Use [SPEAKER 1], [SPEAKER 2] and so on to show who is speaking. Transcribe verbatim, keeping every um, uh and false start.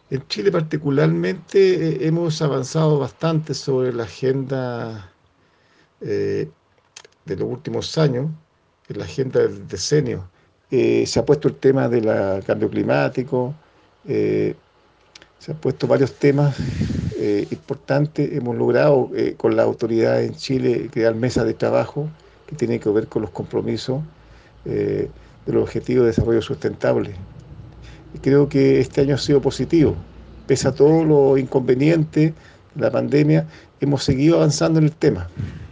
[SPEAKER 1] En Chile particularmente eh, hemos avanzado bastante sobre la agenda eh, de los últimos años, en la agenda del decenio. Eh, se ha puesto el tema del cambio climático, eh, se han puesto varios temas eh, importantes. Hemos logrado eh, con la autoridad en Chile crear mesas de trabajo que tienen que ver con los compromisos eh, de los objetivos de desarrollo sustentable. Y creo que este año ha sido positivo. Pese a todos los inconvenientes de la pandemia, hemos seguido avanzando en el tema.